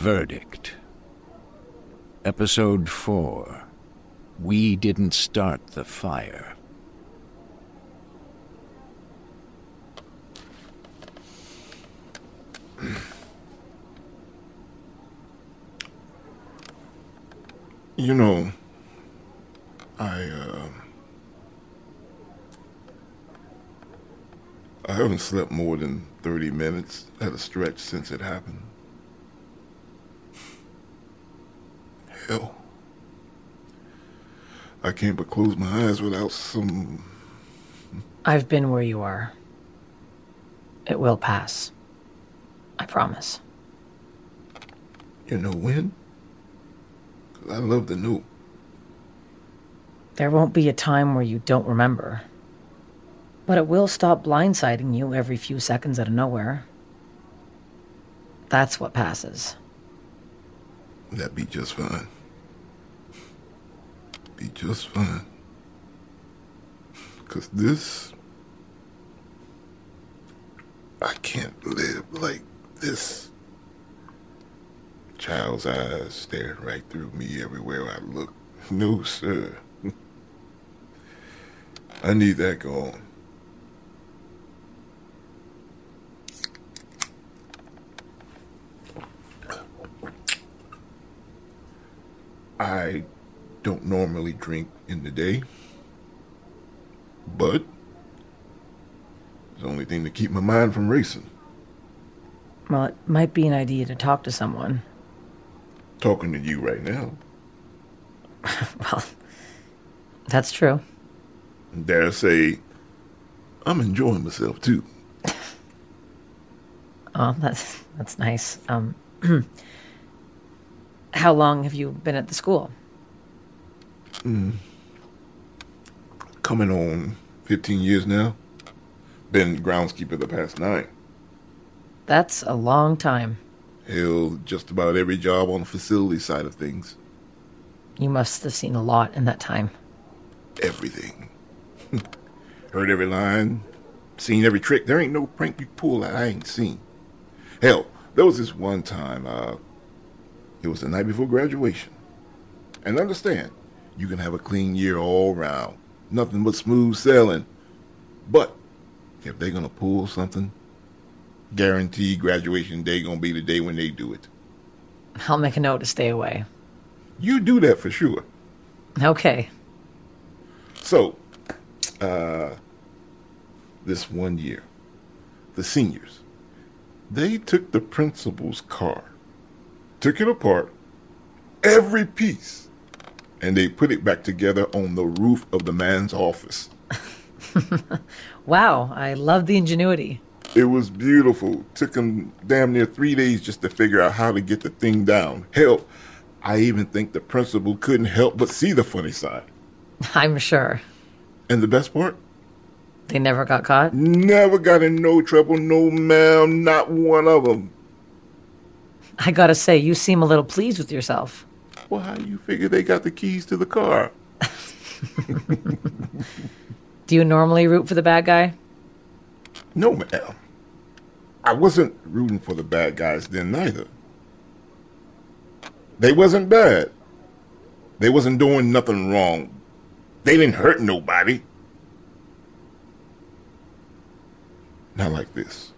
Verdict. Episode 4. We didn't start the fire. You know, I haven't slept more than 30 minutes at a stretch since it happened. Hell, I can't but close my eyes without some... I've been where you are. It will pass. I promise. You know when? 'Cause I love to know. There won't be a time where you don't remember. But it will stop blindsiding you every few seconds out of nowhere. That's what passes. That'd be just fine. Be just fine. 'Cause this... I can't live like this. Child's eyes staring right through me everywhere I look. No, sir. I need that gone. I don't normally drink in the day, but it's the only thing to keep my mind from racing. Well, it might be an idea to talk to someone. Talking to you right now. Well, that's true. Dare I say, I'm enjoying myself too. Oh, that's nice. How long have you been at the school? Coming on 15 years now. Been groundskeeper the past 9. That's a long time. Hell, just about every job on the facility side of things. You must have seen a lot in that time. Everything. Heard every line, seen every trick. There ain't no prank you pull that I ain't seen. Hell, there was this one time, it was the night before graduation. And understand, you can have a clean year all around. Nothing but smooth sailing. But if they're gonna pull something, guaranteed graduation day gonna be the day when they do it. I'll make a note to stay away. You do that for sure. Okay. So, this one year, the seniors, they took the principal's car, took it apart, every piece, and they put it back together on the roof of the man's office. Wow, I love the ingenuity. It was beautiful. Took them damn near 3 days just to figure out how to get the thing down. Hell, I even think the principal couldn't help but see the funny side. I'm sure. And the best part? They never got caught? Never got in no trouble, no ma'am, not one of them. I gotta say, you seem a little pleased with yourself. Well, how do you figure they got the keys to the car? Do you normally root for the bad guy? No, ma'am. I wasn't rooting for the bad guys then neither. They wasn't bad. They wasn't doing nothing wrong. They didn't hurt nobody. Not like this.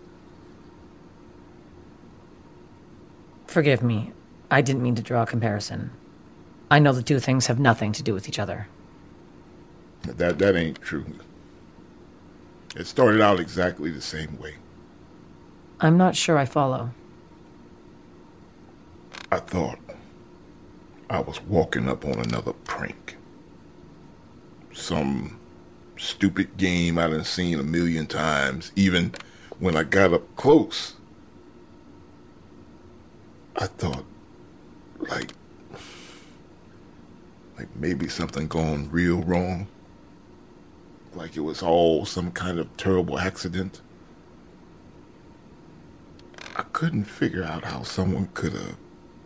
Forgive me. I didn't mean to draw a comparison. I know the two things have nothing to do with each other. That ain't true. It started out exactly the same way. I'm not sure I follow. I thought I was walking up on another prank. Some stupid game I done seen a million times. Even when I got up close, I thought, like maybe something gone real wrong. Like it was all some kind of terrible accident. I couldn't figure out how someone could have.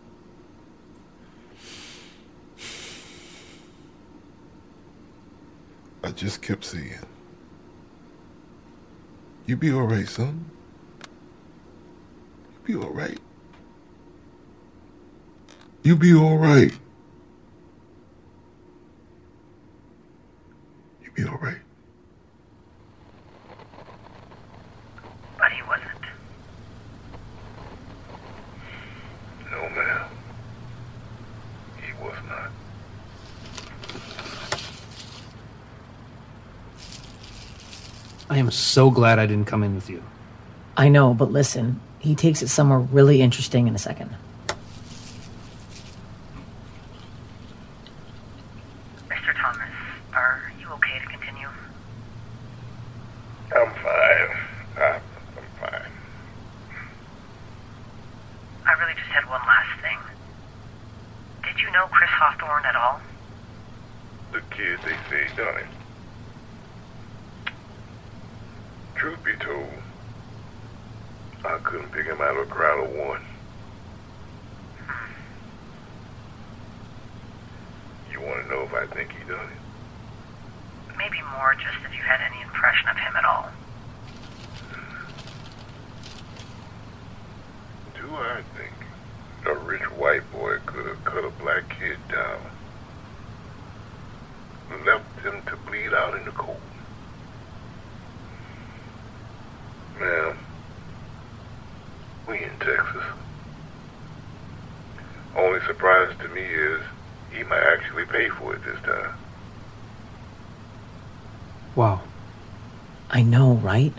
I just kept saying, "You be all right, son. You be all right." You be all right. You be all right. But he wasn't. No, ma'am. He was not. I am so glad I didn't come in with you. I know, but listen, he takes it somewhere really interesting in a second. Mr. Thomas, are you okay to continue? I'm fine. I'm fine. I really just had one last thing. Did you know Chris Hawthorne at all? The kid they say done it. Truth be told, I couldn't pick him out of a crowd of one. You want to know if I think he done it? Maybe more just if you had any impression of him at all. Do I think a rich white boy could have cut a black kid down and left him to bleed out in the cold? Ma'am, we in Texas. Only surprise to me is he might actually pay for it this time. Wow. I know, right?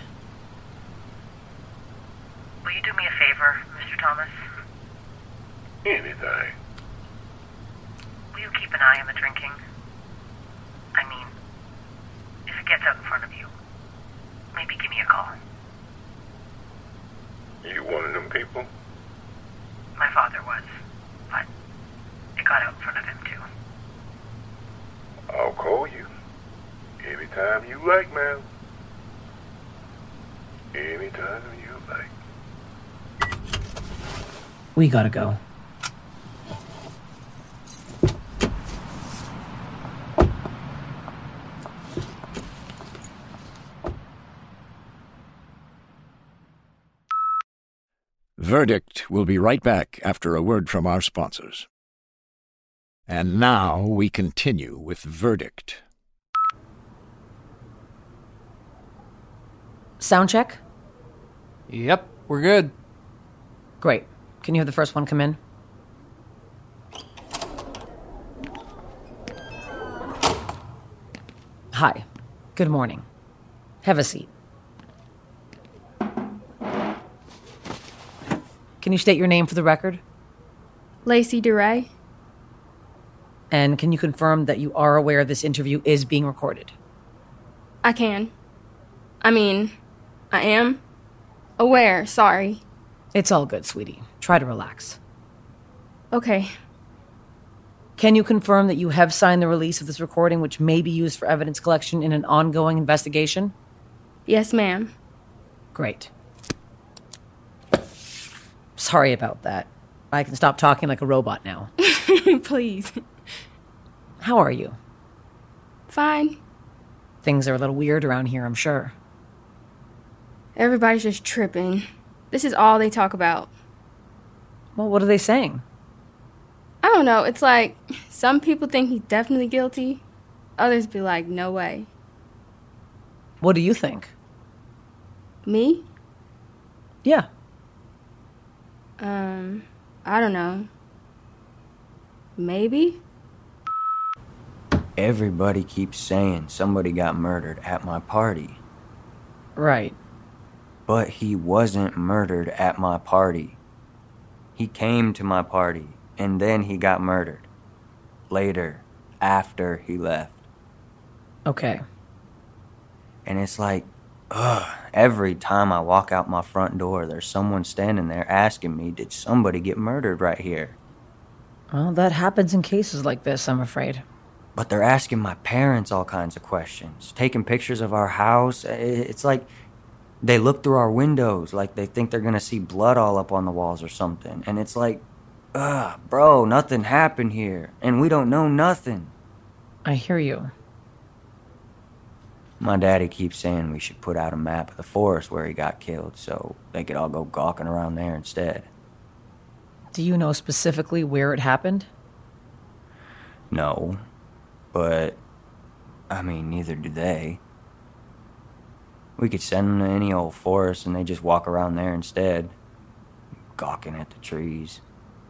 Will you do me a favor, Mr. Thomas? Anything. Will you keep an eye on the drinking? I mean, if it gets out in front of you, maybe give me a call. You one of them people? My father was, but it got out in front of him too. I'll call you. Anytime you like, ma'am. Anytime you like. We gotta go. Verdict will be right back after a word from our sponsors. And now we continue with Verdict. Sound check? Yep, we're good. Great. Can you have the first one come in? Hi. Good morning. Have a seat. Can you state your name for the record? Lacey DeRay. And can you confirm that you are aware this interview is being recorded? I can. I mean, I am aware, sorry. It's all good, sweetie. Try to relax. Okay. Can you confirm that you have signed the release of this recording, which may be used for evidence collection in an ongoing investigation? Yes, ma'am. Great. Sorry about that. I can stop talking like a robot now. Please. How are you? Fine. Things are a little weird around here, I'm sure. Everybody's just tripping. This is all they talk about. Well, what are they saying? I don't know. It's like some people think he's definitely guilty. Others be like, no way. What do you think? Me? Yeah. I don't know. Maybe? Everybody keeps saying somebody got murdered at my party. Right. But he wasn't murdered at my party. He came to my party, and then he got murdered. Later, after he left. Okay. And it's like, every time I walk out my front door, there's someone standing there asking me, did somebody get murdered right here? Well, that happens in cases like this, I'm afraid. But they're asking my parents all kinds of questions, taking pictures of our house. It's like they look through our windows like they think they're gonna see blood all up on the walls or something. And it's like, bro, nothing happened here, and we don't know nothing. I hear you. My daddy keeps saying we should put out a map of the forest where he got killed so they could all go gawking around there instead. Do you know specifically where it happened? No, but, I mean, neither do they. We could send them to any old forest and they just walk around there instead, gawking at the trees.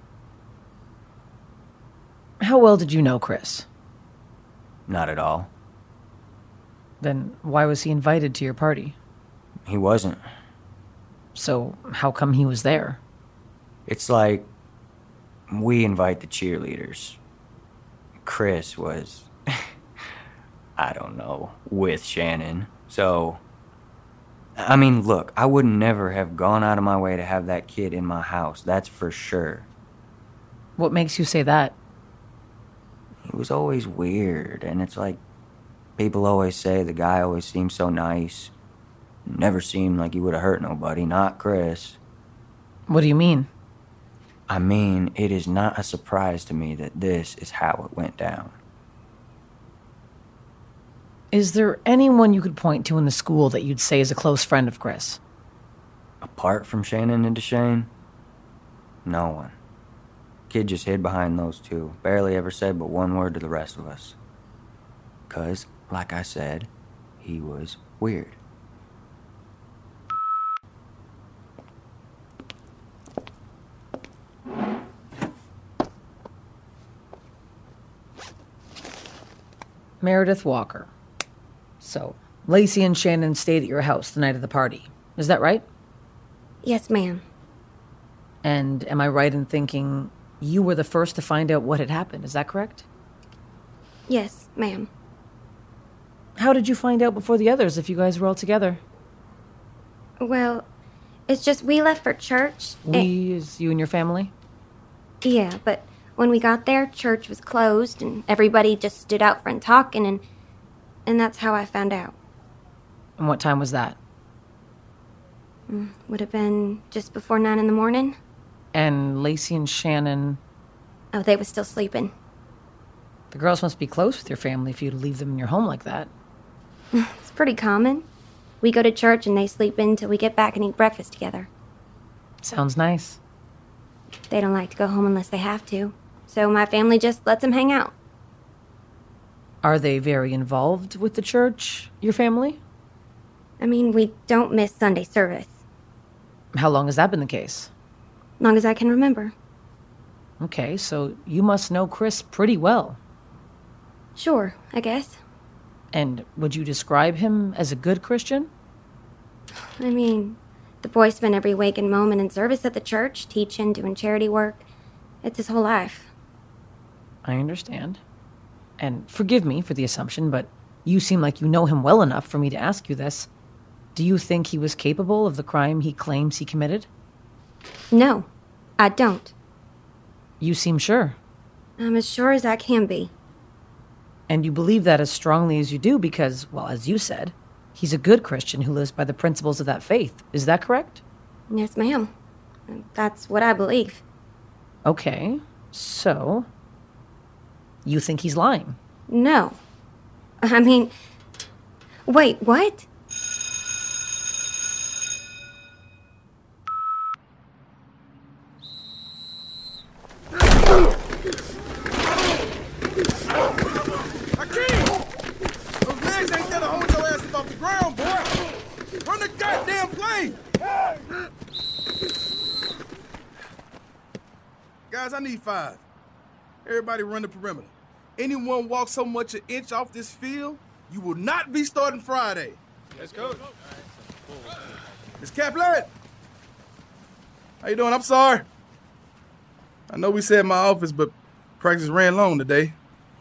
How well did you know Chris? Not at all. Then why was he invited to your party? He wasn't. So how come he was there? It's like we invite the cheerleaders. Chris was, I don't know, with Shannon. So, I mean, look, I would never have gone out of my way to have that kid in my house. That's for sure. What makes you say that? He was always weird, and it's like people always say the guy always seemed so nice. Never seemed like he would have hurt nobody, not Chris. What do you mean? I mean, it is not a surprise to me that this is how it went down. Is there anyone you could point to in the school that you'd say is a close friend of Chris? Apart from Shannon and Deshane? No one. Kid just hid behind those two. Barely ever said but one word to the rest of us. 'Cause, like I said, he was weird. Meredith Walker. So, Lacey and Shannon stayed at your house the night of the party. Is that right? Yes, ma'am. And am I right in thinking you were the first to find out what had happened? Is that correct? Yes, ma'am. How did you find out before the others if you guys were all together? Well, it's just we left for church. We is you and your family? Yeah, but when we got there, church was closed and everybody just stood out front talking and that's how I found out. And what time was that? Would have been just before 9 in the morning. And Lacey and Shannon... Oh, they was still sleeping. The girls must be close with your family if you'd leave them in your home like that. It's pretty common. We go to church and they sleep in till we get back and eat breakfast together. Sounds nice. They don't like to go home unless they have to. So my family just lets them hang out. Are they very involved with the church, your family? I mean, we don't miss Sunday service. How long has that been the case? Long as I can remember. Okay, so you must know Chris pretty well. Sure, I guess. And would you describe him as a good Christian? I mean, the boy spent every waking moment in service at the church, teaching, doing charity work. It's his whole life. I understand. And forgive me for the assumption, but you seem like you know him well enough for me to ask you this. Do you think he was capable of the crime he claims he committed? No, I don't. You seem sure. I'm as sure as I can be. And you believe that as strongly as you do because, well, as you said, he's a good Christian who lives by the principles of that faith. Is that correct? Yes, ma'am. That's what I believe. Okay, so you think he's lying? No. I mean, wait, what? Guys, I need 5. Everybody run the perimeter. Anyone walk so much an inch off this field, you will not be starting Friday. Let's go. Miss Kaplan. How you doing? I'm sorry. I know we said my office, but practice ran long today.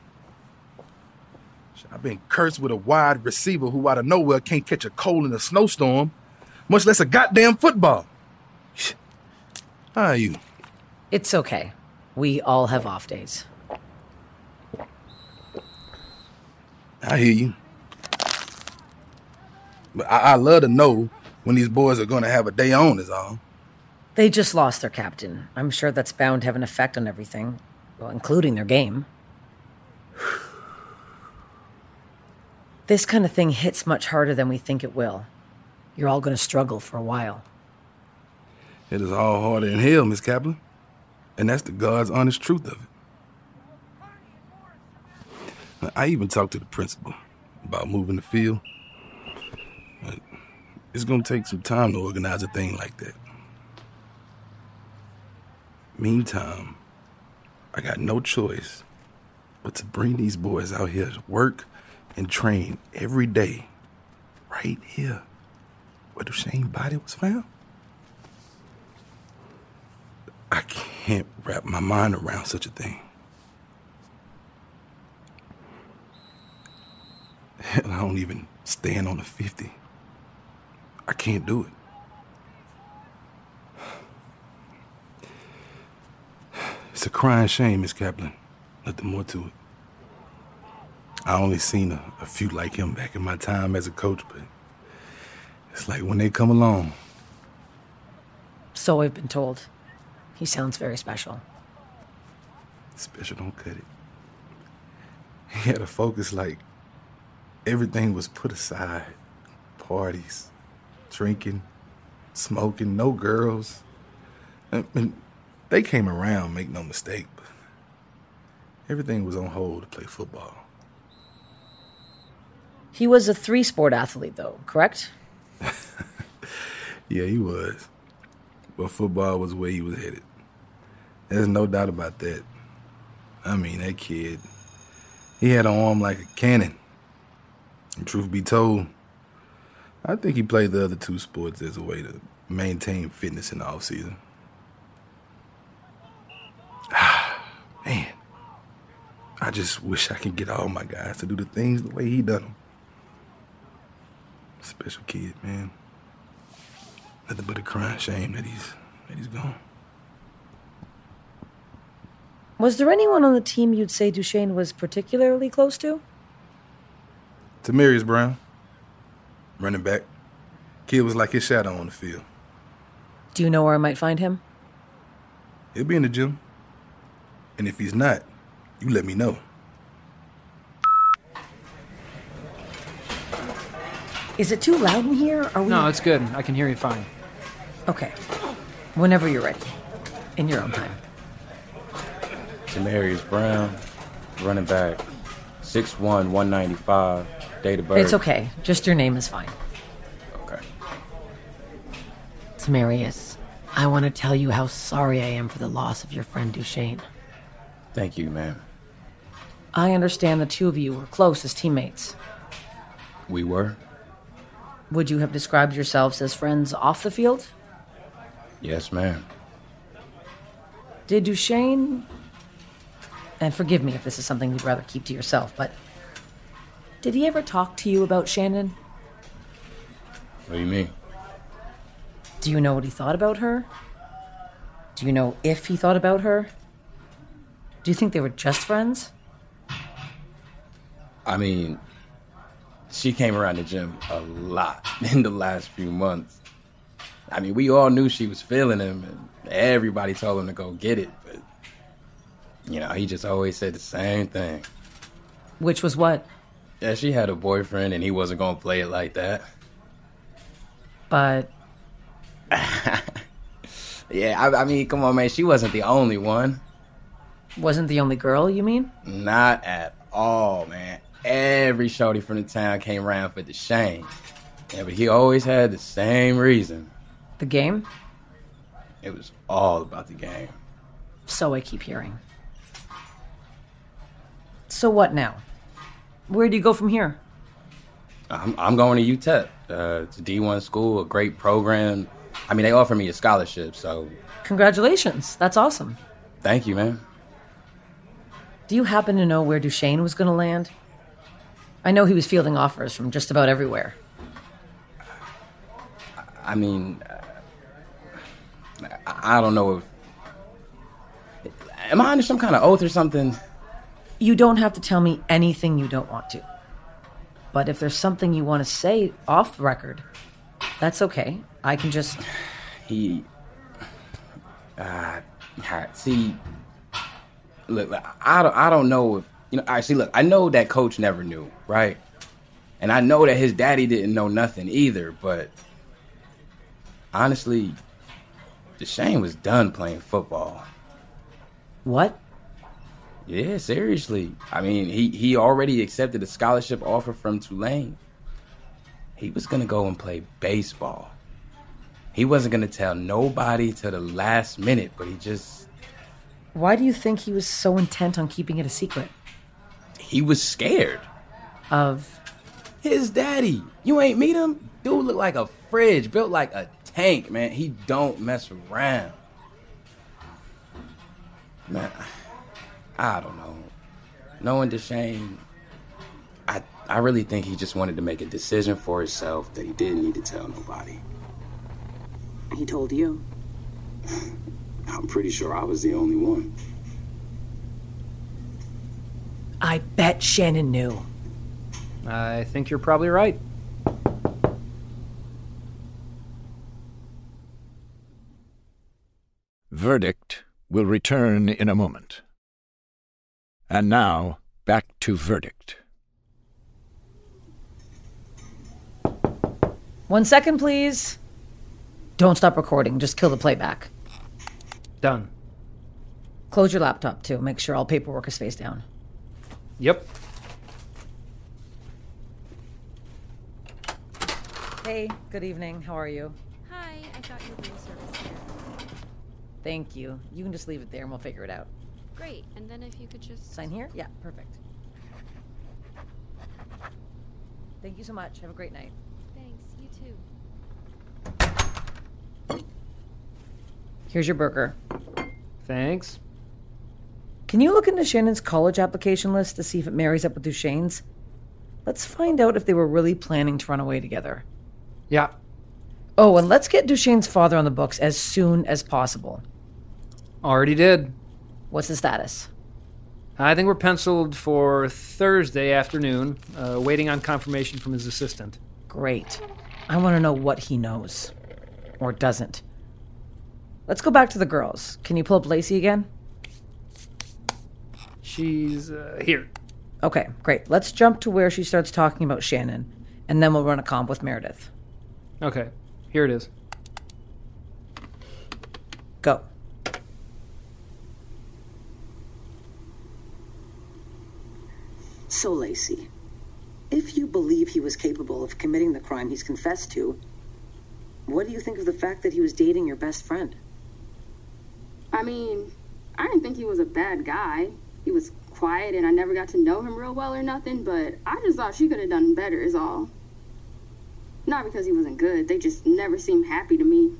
I've been cursed with a wide receiver who out of nowhere can't catch a cold in a snowstorm, much less a goddamn football. How are you? It's okay. We all have off days. I hear you. But I love to know when these boys are going to have a day on is all. They just lost their captain. I'm sure that's bound to have an effect on everything, well, including their game. This kind of thing hits much harder than we think it will. You're all going to struggle for a while. It is all harder in hell, Miss Kaplan. And that's the God's honest truth of it. I even talked to the principal about moving the field. But it's going to take some time to organize a thing like that. Meantime, I got no choice but to bring these boys out here to work and train every day right here where Duchesne's body was found. I can't wrap my mind around such a thing. Hell, I don't even stand on the 50. I can't do it. It's a crying shame, Miss Kaplan. Nothing more to it. I only seen a few like him back in my time as a coach, but it's like when they come along. So I've been told. He sounds very special. Special don't cut it. He had a focus like everything was put aside. Parties, drinking, smoking, no girls. And they came around, make no mistake, but everything was on hold to play football. He was a 3-sport athlete, though, correct? Yeah, he was. But football was where he was headed. There's no doubt about that. I mean, that kid, he had an arm like a cannon. And truth be told, I think he played the other 2 sports as a way to maintain fitness in the offseason. Man, I just wish I could get all my guys to do the things the way he done them. Special kid, man. Nothing but a crying shame that he's gone. Was there anyone on the team you'd say Duchesne was particularly close to? Tamarius Brown, running back. Kid was like his shadow on the field. Do you know where I might find him? He'll be in the gym. And if he's not, you let me know. Is it too loud in here? Are we... No, it's good. I can hear you fine. Okay. Whenever you're ready. In your own time. Tamarius Brown, running back, 6'1", 195, date of birth. It's okay. Just your name is fine. Okay. Tamarius, I want to tell you how sorry I am for the loss of your friend Duchesne. Thank you, ma'am. I understand the 2 of you were close as teammates. We were? Would you have described yourselves as friends off the field? Yes, ma'am. Did Duchesne, and forgive me if this is something you'd rather keep to yourself, but did he ever talk to you about Shannon? What do you mean? Do you know what he thought about her? Do you know if he thought about her? Do you think they were just friends? I mean, she came around the gym a lot in the last few months. I mean, we all knew she was feeling him, and everybody told him to go get it, but, you know, he just always said the same thing. Which was what? Yeah, she had a boyfriend, and he wasn't going to play it like that. But... Yeah, I mean, come on, man, she wasn't the only one. Wasn't the only girl, you mean? Not at all, man. Every shorty from the town came around for Duchesne. Yeah, but he always had the same reason. The game? It was all about the game. So I keep hearing. So what now? Where do you go from here? I'm going to UTEP. It's a D1 school, a great program. I mean, they offer me a scholarship, so... Congratulations. That's awesome. Thank you, man. Do you happen to know where Duchesne was going to land? I know he was fielding offers from just about everywhere. I mean, I don't know if... Am I under some kind of oath or something? You don't have to tell me anything you don't want to. But if there's something you want to say off the record, that's okay. I can just... See, look, I don't know if... You know, actually, look, I know that coach never knew, right? And I know that his daddy didn't know nothing either, but... Honestly, Duchesne was done playing football. What? Yeah, seriously. I mean, he already accepted a scholarship offer from Tulane. He was gonna go and play baseball. He wasn't gonna tell nobody till the last minute, but he just... Why do you think he was so intent on keeping it a secret? He was scared. Of? His daddy. You ain't meet him? Dude look like a fridge, built like a tank, man. He don't mess around. Man, I don't know. Knowing Duchesne, I really think he just wanted to make a decision for himself that he didn't need to tell nobody. He told you? I'm pretty sure I was the only one. I bet Shannon knew. I think you're probably right. Verdict will return in a moment. And now, back to Verdict. 1 second, please. Don't stop recording. Just kill the playback. Done. Close your laptop, too. Make sure all paperwork is face down. Yep. Hey, good evening. How are you? Hi, I thought you were room service here. Thank you. You can just leave it there and we'll figure it out. Great, and then if you could just... Sign here? Yeah, perfect. Thank you so much. Have a great night. Thanks, you too. Here's your burger. Thanks. Can you look into Shannon's college application list to see if it marries up with Duchesne's? Let's find out if they were really planning to run away together. Yeah. Oh, and let's get Duchesne's father on the books as soon as possible. Already did. What's the status? I think we're penciled for Thursday afternoon, waiting on confirmation from his assistant. Great. I want to know what he knows. Or doesn't. Let's go back to the girls. Can you pull up Lacey again? She's here. Okay, great. Let's jump to where she starts talking about Shannon, and then we'll run a comp with Meredith. Okay, here it is. Go. So, Lacey, if you believe he was capable of committing the crime he's confessed to, what do you think of the fact that he was dating your best friend? I mean, I didn't think he was a bad guy. He was quiet and I never got to know him real well or nothing, but I just thought she could have done better is all. Not because he wasn't good, they just never seemed happy to me.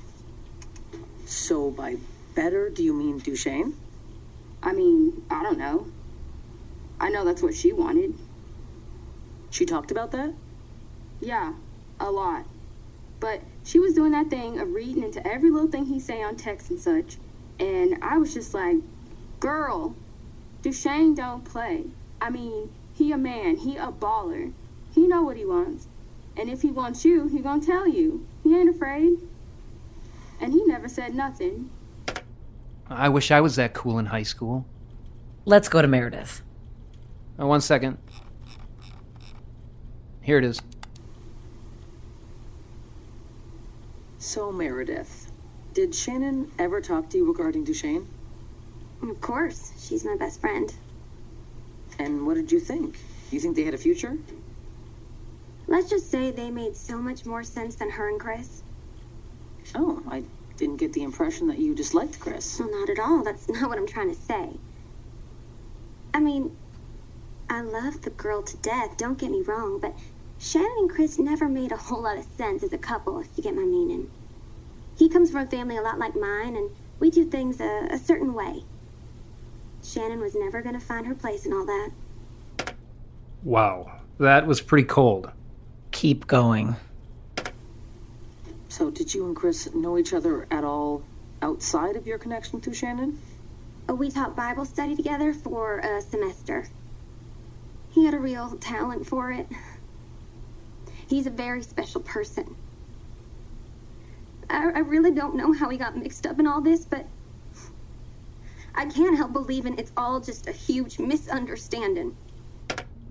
So by better, do you mean Duchesne? I mean, I don't know. I know that's what she wanted. She talked about that? Yeah, a lot. But she was doing that thing of reading into every little thing he say on text and such. And I was just like, girl, Duchesne don't play. I mean, he a man, he a baller. He know what he wants. And if he wants you, he gonna tell you. He ain't afraid. And he never said nothing. I wish I was that cool in high school. Let's go to Meredith. 1 second. Here it is. So, Meredith, did Shannon ever talk to you regarding Duchesne? Of course. She's my best friend. And what did you think? You think they had a future? Let's just say they made so much more sense than her and Chris. Oh, I didn't get the impression that you disliked Chris. Well, not at all. That's not what I'm trying to say. I mean, I love the girl to death, don't get me wrong, but Shannon and Chris never made a whole lot of sense as a couple, if you get my meaning. He comes from a family a lot like mine, and we do things a certain way. Shannon was never going to find her place in all that. Wow, that was pretty cold. Keep going. So did you and Chris know each other at all outside of your connection to Shannon? We taught Bible study together for a semester. He had a real talent for it. He's a very special person. I really don't know how he got mixed up in all this, but I can't help believing it's all just a huge misunderstanding.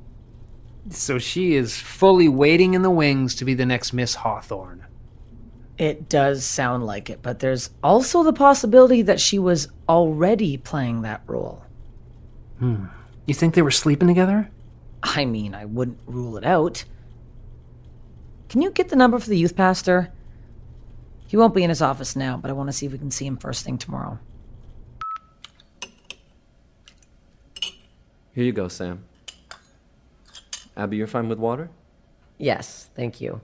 So she is fully waiting in the wings to be the next Miss Hawthorne. It does sound like it, but there's also the possibility that she was already playing that role. You think they were sleeping together? I mean, I wouldn't rule it out. Can you get the number for the youth pastor? He won't be in his office now, but I want to see if we can see him first thing tomorrow. Here you go, Sam. Abby, you're fine with water? Yes, thank you.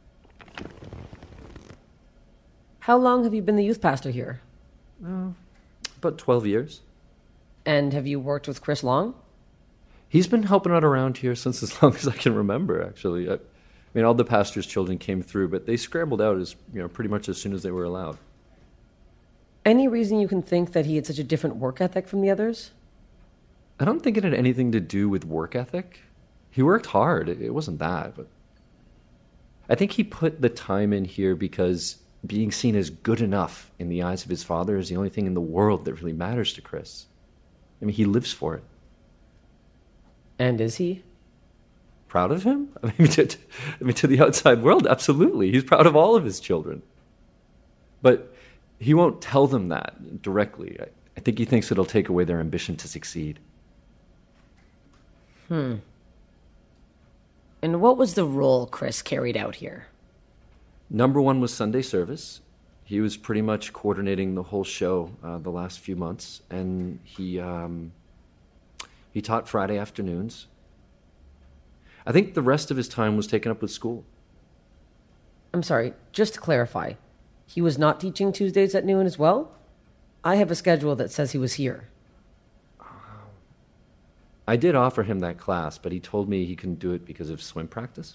How long have you been the youth pastor here? About 12 years. And have you worked with Chris long? He's been helping out around here since as long as I can remember, actually. I mean, all the pastor's children came through, but they scrambled out pretty much as soon as they were allowed. Any reason you can think that he had such a different work ethic from the others? I don't think it had anything to do with work ethic. He worked hard. It wasn't that, but I think he put the time in here because being seen as good enough in the eyes of his father is the only thing in the world that really matters to Chris. I mean, he lives for it. And is he? Proud of him? I mean, to the outside world, absolutely. He's proud of all of his children. But he won't tell them that directly. I think he thinks it'll take away their ambition to succeed. And what was the role Chris carried out here? Number one was Sunday service. He was pretty much coordinating the whole show the last few months, and he taught Friday afternoons. I think the rest of his time was taken up with school. I'm sorry, just to clarify, he was not teaching Tuesdays at noon as well? I have a schedule that says he was here. I did offer him that class, but he told me he couldn't do it because of swim practice.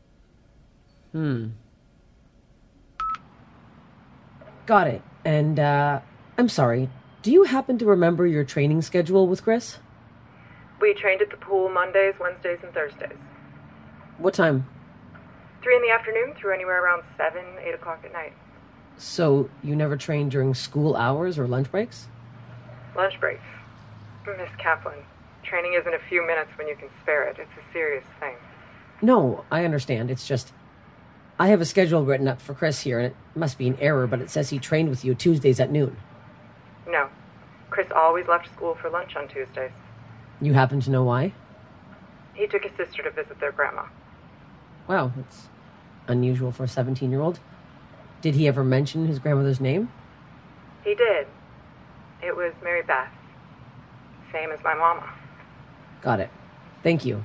Got it. And, I'm sorry, do you happen to remember your training schedule with Chris? We trained at the pool Mondays, Wednesdays, and Thursdays. What time? 3 in the afternoon through anywhere around 7, 8 o'clock at night. So, you never trained during school hours or lunch breaks? Lunch breaks. Miss Kaplan, training isn't a few minutes when you can spare it. It's a serious thing. No, I understand. It's just, I have a schedule written up for Chris here, and it must be an error, but it says he trained with you Tuesdays at noon. No. Chris always left school for lunch on Tuesdays. You happen to know why? He took his sister to visit their grandma. Wow, that's unusual for a 17-year-old. Did he ever mention his grandmother's name? He did. It was Mary Beth. Same as my mama. Got it. Thank you.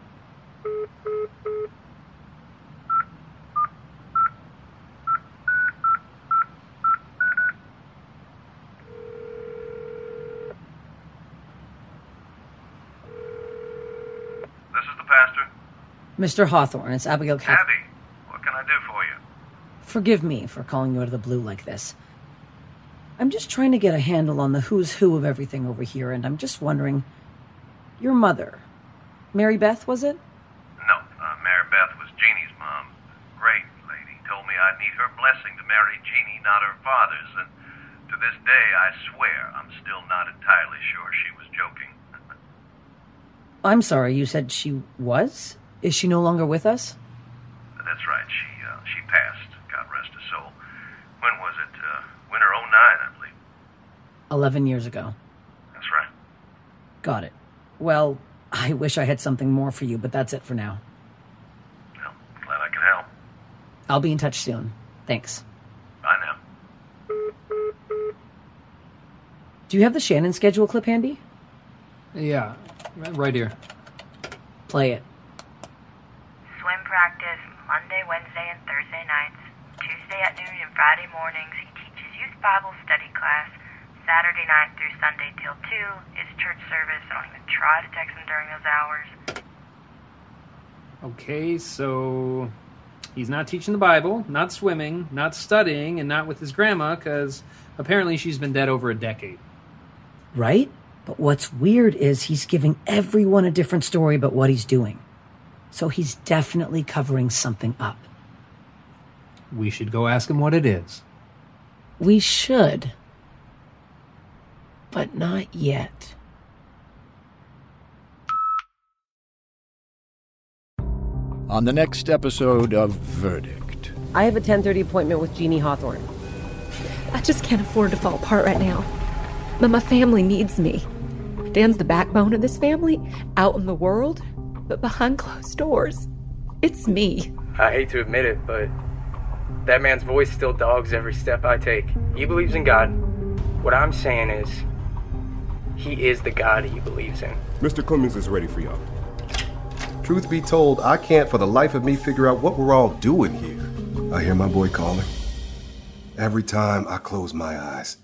This is the pastor. Mr. Hawthorne, it's Abigail Cap... Abby, what can I do for you? Forgive me for calling you out of the blue like this. I'm just trying to get a handle on the who's who of everything over here, and I'm just wondering... Your mother, Mary Beth, was it? No, Mary Beth was Jeannie's mom. Great lady. Told me I'd need her blessing to marry Jeannie, not her father's, and to this day, I swear, I'm still not entirely sure she was joking. I'm sorry, you said she was? Is she no longer with us? That's right. She passed. God rest her soul. When was it? Winter 09, I believe. 11 years ago. That's right. Got it. Well, I wish I had something more for you, but that's it for now. Well, glad I can help. I'll be in touch soon. Thanks. Bye now. Do you have the Shannon schedule clip handy? Yeah, right here. Play it. Swim practice Monday, Wednesday, and Thursday nights. Tuesday at noon and Friday mornings, he teaches youth Bible study class. Saturday night through Sunday till 2 is church service. I don't even try to text him during those hours. Okay, so he's not teaching the Bible, not swimming, not studying, and not with his grandma, because apparently she's been dead over a decade. Right? But what's weird is he's giving everyone a different story about what he's doing. So he's definitely covering something up. We should go ask him what it is. We should. But not yet. On the next episode of Verdict. I have a 10:30 appointment with Jeannie Hawthorne. I just can't afford to fall apart right now. But my family needs me. Dan's the backbone of this family, out in the world, but behind closed doors, it's me. I hate to admit it, but that man's voice still dogs every step I take. He believes in God. What I'm saying is, he is the God he believes in. Mr. Clemens is ready for y'all. Truth be told, I can't for the life of me figure out what we're all doing here. I hear my boy calling. Every time I close my eyes.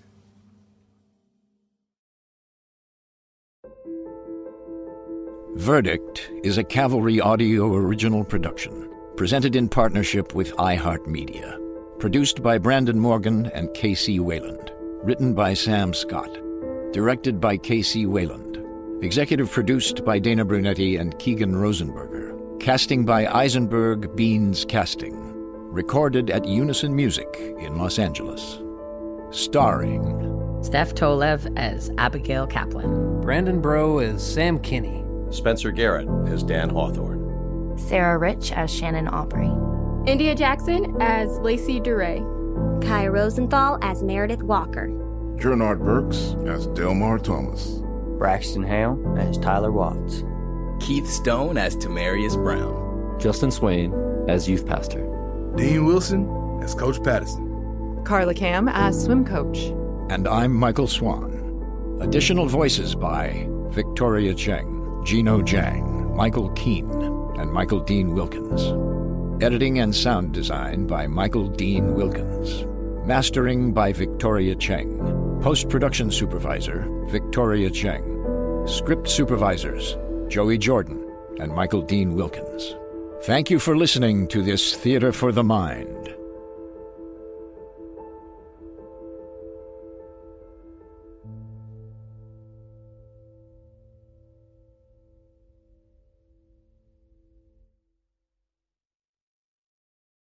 Verdict is a Cavalry Audio original production, presented in partnership with iHeartMedia. Produced by Brandon Morgan and K.C. Wayland. Written by Sam Scott. Directed by K.C. Wayland. Executive produced by Dana Brunetti and Keegan Rosenberger. Casting by Eisenberg Beans Casting. Recorded at Unison Music in Los Angeles. Starring Steph Tolev as Abigail Kaplan. Brandon Bro as Sam Kinney. Spencer Garrett as Dan Hawthorne. Sarah Rich as Shannon Aubrey. India Jackson as Lacey Duray. Kai Rosenthal as Meredith Walker. Gernard Burks as Delmar Thomas. Braxton Hale as Tyler Watts. Keith Stone as Tamarius Brown. Justin Swain as Youth Pastor. Dean Wilson as Coach Patterson. Carla Cam as Swim Coach. And I'm Michael Swan. Additional voices by Victoria Cheng, Gino Jang, Michael Keane, and Michael Dean Wilkins. Editing and sound design by Michael Dean Wilkins. Mastering by Victoria Cheng. Post-production supervisor, Victoria Cheng. Script supervisors, Joey Jordan and Michael Dean Wilkins. Thank you for listening to this Theater for the Mind.